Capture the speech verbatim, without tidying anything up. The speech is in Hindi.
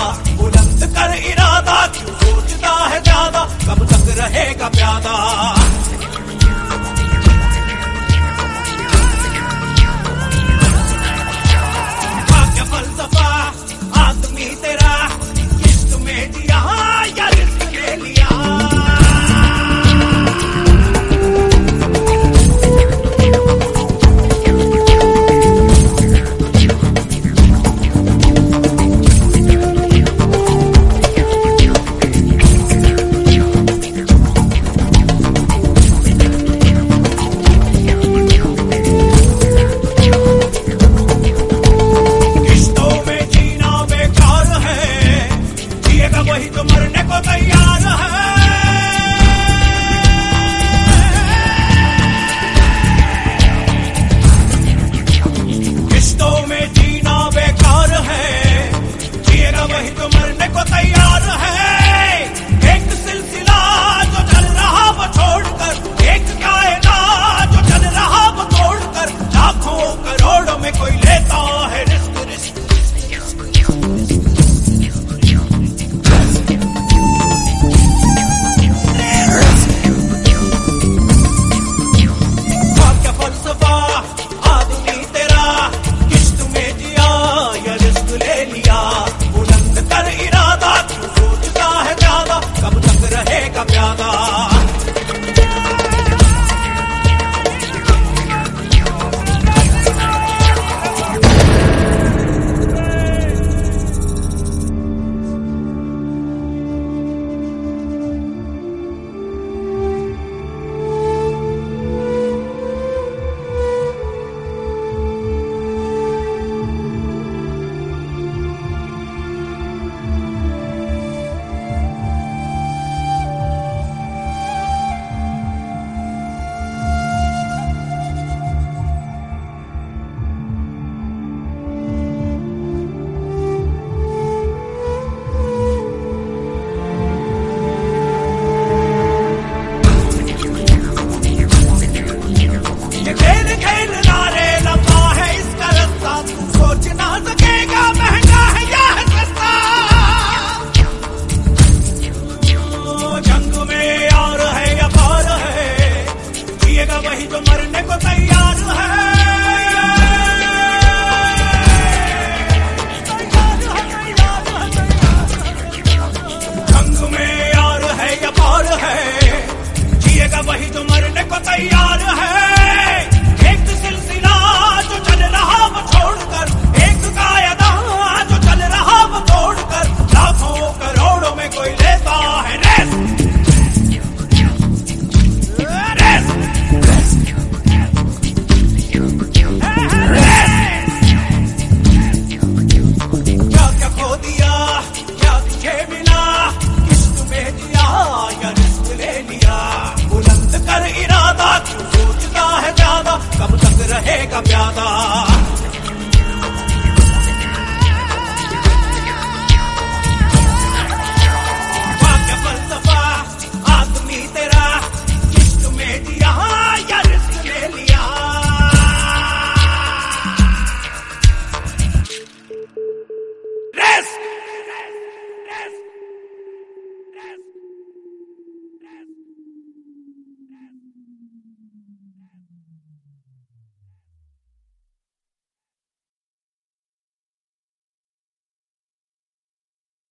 बुलंद कर इरादा, क्यों सोचता है ज्यादा, कब तक रहेगा प्यादा। क्या फलसफा आदमी तेरा, इश्क में जिया या रिस्क ले लिया। वही तो मरने को तैयार है। रिश्तों में जीना बेकार है, जिएगा वही तो मरने को तैयार है। एक सिलसिला जो चल रहा वो छोड़कर, एक कायदा जो चल रहा वो तोड़कर, लाखों करोड़ों में कोई लेता है रिस्क। वही तो मरने को तैयार है। जंग में यार है या पार है, जिएगा वही तो मरने को तैयार है। एक सिलसिला जो चल रहा वो छोड़कर, एक कायदा जो चल रहा वो तोड़कर, लाखों करोड़ों में कोई लेता है रेस। बुलंद कर इरादा, क्यों सोचता है ज्यादा, कब तक रहेगा प्यादा।